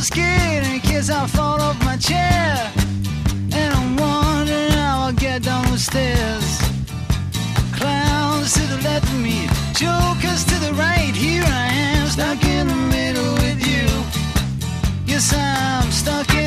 scared in case I fall off my chair. And I'm wondering how I'll get down the stairs. Clowns to the left of me, jokers to the right. Here I am, stuck in the middle with you. Yes, I'm stuck in